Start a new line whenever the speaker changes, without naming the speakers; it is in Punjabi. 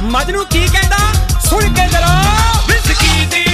ਮਜਨੂ ਕੀ ਕਹਿੰਦਾ ਸੁਣ ਕੇ ਜਰਾ
ਵਿਸਕੀ ਦੀ